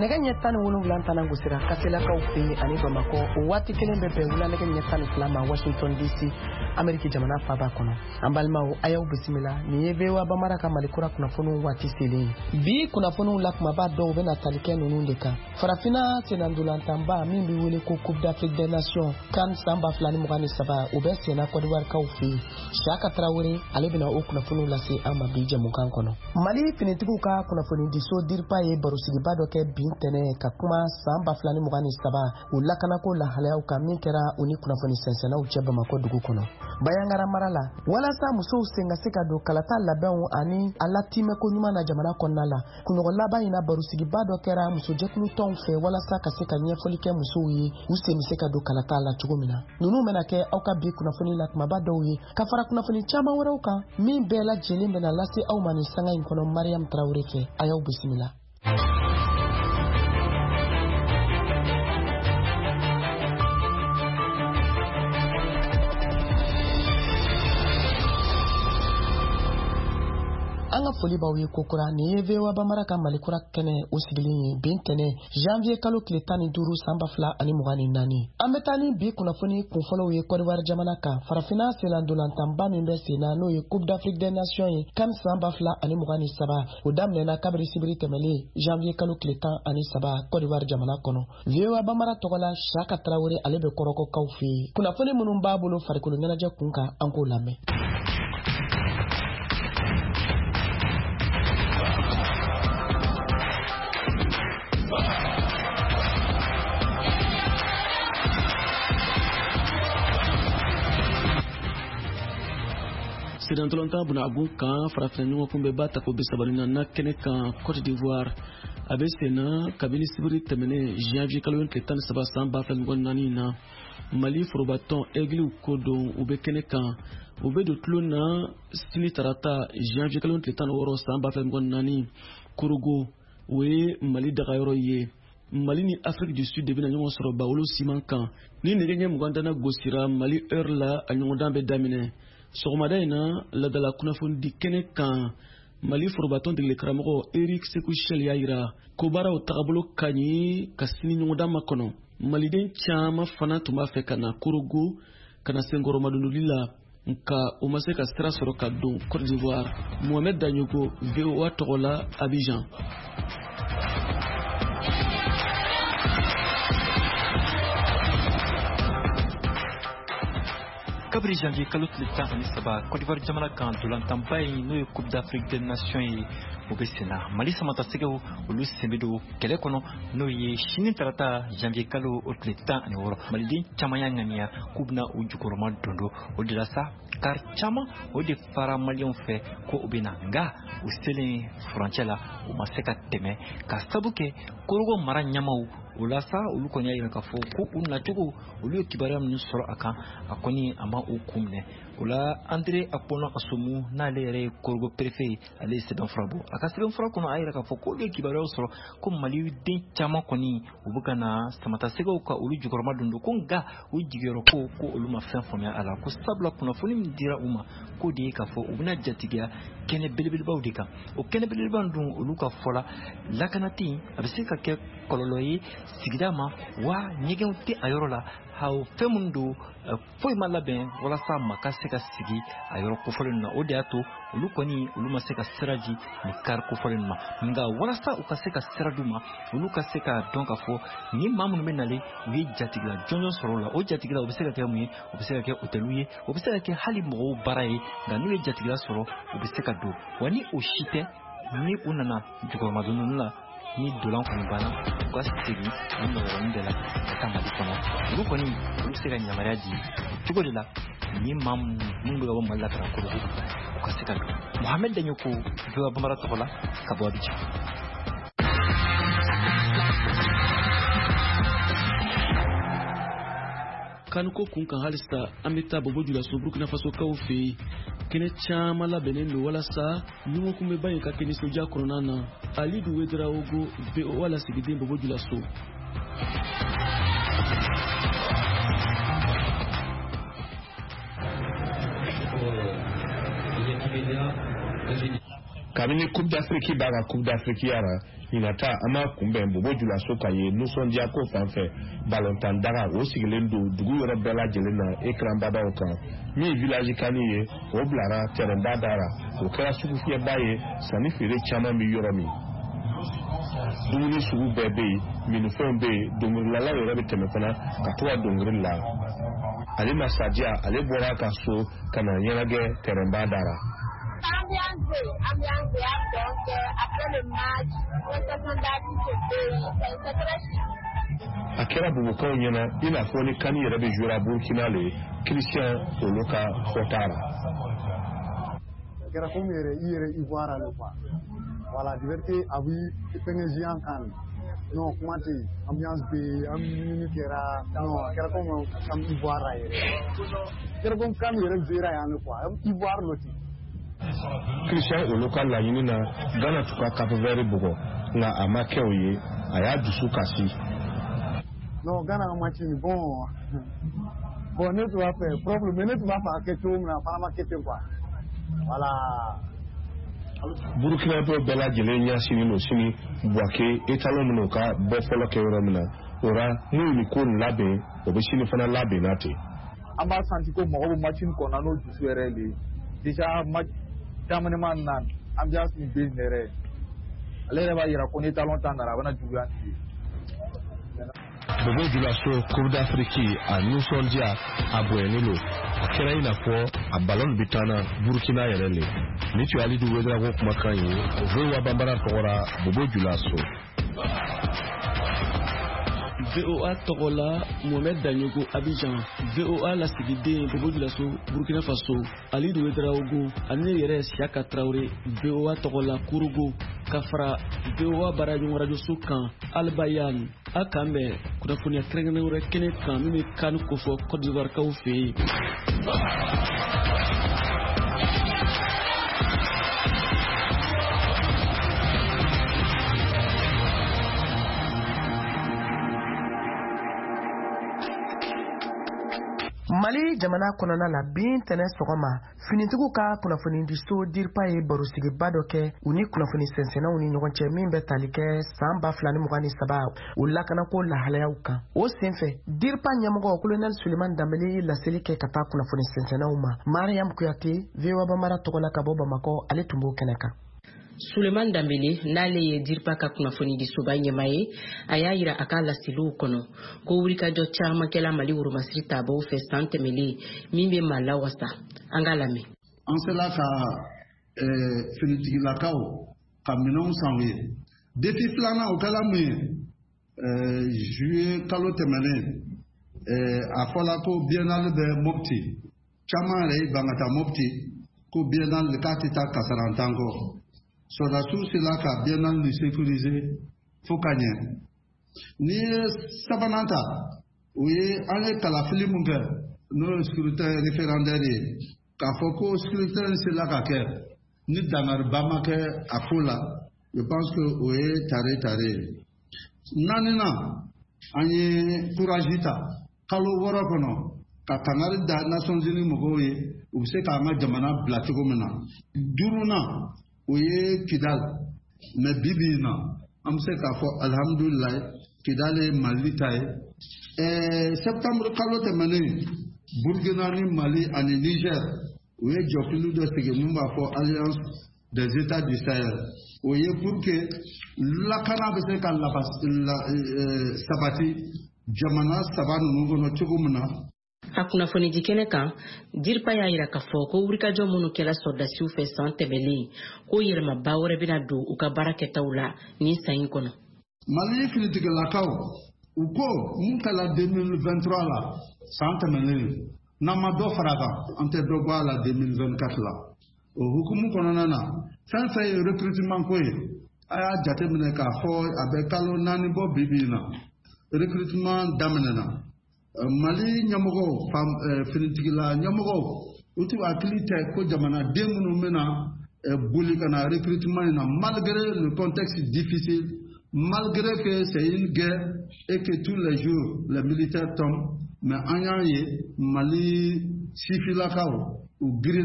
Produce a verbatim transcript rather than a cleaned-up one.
nɛgɛ ɲɛ tan ni wolonwula tana gosira kaselakaw fɛ yen ani Bamakɔ o waati kelen bɛ bɛn wula nɛgɛ ɲɛ tan ni fila ma Washington D C Ameriki jamana faaba kɔnɔ. An balimaw a y'aw bisimila nin ye V O A Bamara ka Malikura kunnafoniw waati selen ye. Bi kunnafoniw la kumaba dɔw bɛna tali kɛ ninnu de kan. Farafina senandolantanba min bɛ wele ko Coupe d'Afrique des Nations CAN san ba fila ni mugan ni saba o bɛ senna Côte d'Ivoire kaw fɛ yen. Saka Traoré ale bɛna o kunnafoniw lase an ma bi jamukan kɔnɔ. Mali finitigiw ka kunnafoni diso DIRPA ye barosigibaa dɔ kɛ bin tɛnɛ ka kuma san ba fila ni mugan ni saba o lakanako lahalayaw kan min kɛra u ni kunnafoni sɛnsɛnnaw cɛ Bamakɔ dugu kɔnɔ. Bayangara mara la walasa musow sen ka se ka don kalata labɛnw ani a latimɛko ɲuman na jamana kɔnɔna la kunɲɔgɔn laban in na barosigibaa dɔ kɛra musojɛkulu tɔnw fɛ walasa ka se ka ɲɛfɔli kɛ musow ye u sen bɛ se ka don kalata la cogo min na. Ninnu bɛna kɛ aw ka bi kunnafoni la kumaba dɔw ye ka fara kunnafoni caman wɛrɛw kan min bɛɛ lajɛlen bɛna lase aw ma nin sanga in kɔnɔ. Mariam Traoré fɛ a y'aw bisimila. An ka foli b'aw ye kokura ni ye V O A Bamara ka Malikura kɛnɛ o sigilen ye bin tɛnɛ janvier kalo tile tan ni duuru san ba fila ani mugan ni naani. An bɛ taa ni bi kunnafoni kunfɔlɔw ye Côte d'Ivoire jamana kan. Farafina senandolantanba min bɛ senna n'o ye Coupe d'Afrique des Nations ye CAN san ba fila ani mugan ni saba o daminɛna kabiri sibiri tɛmɛlen janvier kalo tile tan ani saba Côte d'Ivoire jamana kɔnɔ. V O A Bamara tɔgɔ la Saka Traoré ale bɛ kɔrɔkɔkaw fɛ yen. Kunnafoni minnu b'a bolo farikolo ɲɛnajɛ kun kan an k'o lamɛn. Sedantolanta bunabu kan farafin ɲɔgɔn kun bɛ ba ta ko bi sabarina na kɛnɛ kan Côte d'Ivoire a bɛ senna kabini sibiri tɛmɛnen janvier kalo tile tan ni saba san ba fila mugan naani na Mali forobatɔn Aigle ko don u bɛ kɛnɛ kan u bɛ don tulo na sini tarata janvier kalo tile tan ni wɔɔrɔ san ba fila mugan naani Korogo o ye Mali dagayɔrɔ ye. Mali ni Afrique du Sud de bɛna ɲɔgɔn sɔrɔ Bawolo siman kan ni nɛgɛ ɲɛ mugan dana gosira Mali heure la a ɲɔgɔndan bɛ daminɛ. Sɔgɔmada in na ladala kunnafoni di kɛnɛ kan Mali forobatɔn degeli karamɔgɔ Eric Sekou Chel y'a jira ko baaraw tagabolo ka ɲi ka sini ɲɔgɔndan ma kɔnɔ. Maliden caman fana tun b'a fɛ ka na Korogo ka na senkɔrɔmadondoli la nka o ma se ka sira sɔrɔ ka don Côte d'Ivoire. Mohamed Danyogo V O A tɔgɔ la Abidjan. kabiri janvier kalo tile tan ani saba Côte d'Ivoire jamana kan dolantanba ye n'o ye Coupe d'Afrique des Nations ye o bɛ senna. Mali samatasegew olu sen bɛ don kɛlɛ kɔnɔ n'o ye sini tarata janvier kalo o tile tan ani wɔɔrɔ. Maliden caman y'a ŋaniya k'u bɛna u jukɔrɔma dondo o de la sa car caman o de fara maliyɛnw fɛ ko u bɛ na nka u selen furancɛ la u ma se ka tɛmɛ ka sabu kɛ Korogo mara ɲɛmaw o la sa olu kɔni y'a jira k'a fɔ ko u nacogo olu ye kibaruya minnu sɔrɔ a kan a kɔni a ma u kun minɛ. O la André Akpona Asomu n'ale yɛrɛ ye Korogo préfet ye ale ye sɛbɛnfura bɔ a ka sɛbɛnfura kɔnɔ a yɛrɛ k'a fɔ ko olu ye kibaruyaw sɔrɔ ko Maliden caman kɔni u bɛ ka na samatasegew ka olu jukɔrɔma dondo ko nka u jigiyɔrɔ ko ko olu ma fɛn faamuya a la ko sabula kunnafoni min dira u ma ko de ye k'a fɔ u bɛna jatigiya kɛnɛ belebelebaw de kan. O kɛnɛ belebelebaw dun olu ka fɔ la lakanati a bɛ se ka kɛ kɔlɔlɔ ye sigida ma wa ɲɛgɛnw tɛ a yɔrɔ la ha o fɛn minnu don foyi ma labɛn walasa ma ka se ka sigi a yɔrɔ kofɔlen na o de y'a to olu kɔni olu ma se ka sira di ni kari kofɔlen ma nka walasa u ka se ka sira d'u ma olu ka se ka dɔn ka fɔ ni maa minnu bɛ nalen u ye jatigila jɔnjɔn sɔrɔ o la o jatigila o bɛ se ka kɛ mun ye o bɛ se ka kɛ hôteliw ye o bɛ se ka kɛ hali mɔgɔw baara ye nka n'u ye jatigila sɔrɔ u bɛ se ka don wa ni o si tɛ ni u nana jukɔrɔmadonni la ni dolan kɔni banna u ka segin ni nɔgɔyɔrɔnin de la ka taa Mali kɔnɔ olu kɔni olu bɛ se ka yamaruya di cogo de la ni maa minnu bɛ ka bɔ Mali la ka na Korogo u ka se ka don. Mohamed Danyogo V O A Bamara tɔgɔ la ka bɔ Abidjan. Kanuko kun kan halista an bɛ taa Bobo Dioulasso Burkina Faso kaw fɛ yen kɛnɛ caman labɛnnen don walasa ɲɔgɔn kun bɛ ba in ka kɛ nisɔndiya kɔnɔna na. Alidu Ouedraogo V O A lasigiden Bobo Dioulasso. kabini Coupe d'Afrique b'a ka Coupe d'Afrique yara hinata ama kumbe Bobo Dioulasso ka ye nusɔndiya ko fan fɛ balontan daga o sigilen do dugu yɔrɔ bɛɛ lajɛlen na écran badaw kan min village kani ye o bilara terrain dara o kɛra sugu fiyɛba ye sanni feere caman bi yɔrɔ min dumuni sugu bɛɛ bɛ yen minifɛnw bɛ yen dongirilala yɛrɛ bɛ tɛmɛ fana ka to ka dongiri la ale na sadiya ale bɔra a ka so ka na ɲɛnajɛ terrain dara. Ambiance, ambiance, donc après le match, on s'est rendu compte que c'est a kɛra bugukaw ɲɛna i n'a fɔ ni kani yɛrɛ bɛ jouera Burkina le Christian olu ka fɔta la. A kɛra comme yɛrɛ i yɛrɛ Ivoire le quoi. Voilà, diverté a vu fɛngɛ géant kan. Non, comment te ambiance be amini kɛra non a kɛra comme comme Ivoire yɛrɛ. Kɛra comme kan yɛrɛ jouera yan le quoi. Ivoire le ti. Christian olu ka laɲini na Ghana tu ka Cap Vert bugɔ nka a ma kɛ o ye a y'a dusu kasi. Non, Ghana ka match ni bon bon ne tun b'a fɛ propre mais ne tun b'a fɛ a kɛ cogo min na a fana ma kɛ ten quoi voilà. Burkina bɛɛ bɛɛ lajɛlen ɲɛsinnen don sini Buake étalon minnu ka bɔ fɔlɔ kɛ yɔrɔ min na o la n'u ni ko nin labɛn o bɛ sini fana labɛn na ten. An b'a senti ko mɔgɔw bɛ match in kɔnɔ n'o dusu yɛrɛ de déjà match daminɛma na ambiance min bɛ yen yɛrɛ ale yɛrɛ b'a yira ko ni étalon ta nana a bɛna juguya ni ye. Bobo Dioulasso Coupe d'Afrique a nisɔndiya a bonyani lo a kɛra i n'a fɔ a ballon bɛ taa na Burkina yɛrɛ le ni tun ye Alidu Wedera ko kumakan ye o V O A Bambara tɔgɔra Bobo Dioulasso. V O A tɔgɔ la Mohamed Danyogo Abidjan, V O A lasigiden Bobo Dioulasso Burkina Faso, Alidu Wedera Ogo ani ne yɛrɛ Siaka Traoré V O A tɔgɔ la Kourougo ka fara V O A baaraɲɔgɔn rajoso kan Albayan a kan bɛn kunnafoniya kɛrɛnkɛrɛnnen wɛrɛ kɛnɛ kan min bɛ kan kofɔ Côte d'Ivoire kaw fɛ yen. Mali jamana kɔnɔna la bin tɛnɛ sɔgɔma finitigiw ka kunnafoni diso diripa ye barosigiba dɔ kɛ u ni kunnafoni sɛnsɛnnaw ni ɲɔgɔn cɛ min bɛ tali kɛ san ba fila ni mugan ni saba o lakanako lahalayaw kan o senfɛ diripa ɲɛmɔgɔ kolonɛli Suleman Danbele ye laseli kɛ ka taa kunnafoni sɛnsɛnnaw ma. Mariam Kuyate V O A Bambara tɔgɔ la ka bɔ Bamakɔ ale tun b'o kɛnɛ kan. Suleman Danbele n'ale ye diripa ka kunnafoni disoba ɲɛma ye a y'a yira a ka laseliw kɔnɔ ko wulikajɔ caman kɛla Mali woromasiri taabaw fɛ san tɛmɛlen min bɛ maa lawasa. An k'a lamɛn. An sela ka finitigilakaw ka minɛnw san u ye depuis filanan o kɛla mun ye juillet kalo tɛmɛnen a fɔla ko biennale bɛ Mopti caman yɛrɛ y'i ban ka taa Mopti ko biennale k'a tɛ taa Kasarantan kɔ. Sɔrɔdasiw sela ka biennale sécuriser fo ka ɲɛ. N'i ye sabanan ta o ye an ye kalafili mun kɛ n'o ye scrutin référendaire ye k'a fɔ ko scrutin sela ka kɛ ni dangariba ma kɛ a ko la je pense que o ye tare tare ye. Naaninan an ye courage ta kalo wɔɔrɔ kɔnɔ ka kangari da Nations Unies mɔgɔw ye u bɛ se k'an ka jamana bila cogo min na. Duurunan o ye Kidal mais bi bi in na an bɛ se k'a fɔ alhamdulilayi Kidal ye Mali ta ye. ɛɛ septembre kalo tɛmɛnen Burkina ni Mali ani Niger u ye jɔkulu dɔ sigi mun b'a fɔ Alliance des États du Sahel o ye pour que lakana bɛ se ka sabati jamana saba ninnu kɔnɔ cogo min na. A kunnafoni di kɛnɛ kan diripa y'a yira k'a fɔ ko wulikajɔ minnu kɛla sɔrɔdasiw fɛ san tɛmɛlen ko yɛlɛmaba wɛrɛ bɛna don u ka baara kɛtaw la nin san in kɔnɔ. Mali finitigilakaw u ko mun kɛla deux mille vingt-trois la san tɛmɛlen n'an ma dɔ fara kan an tɛ dɔ bɔ a la deux mille vingt-quatre la o hukumu kɔnɔna na fɛn fɛn ye recrutement ko ye a y'a jateminɛ k'a fɔ a bɛ kalo naani bɔ bi bi in na recrutement daminɛna. Mali ɲɛmɔgɔw finitigila ɲɛmɔgɔw u t'u hakili tɛ ko jamanaden minnu bɛna boli ka na recrutement in na malgré le contexte difficile malgré que c'est une guerre et que tous les jours les militaires tombent mais an y'a ye Mali sifilakaw u girin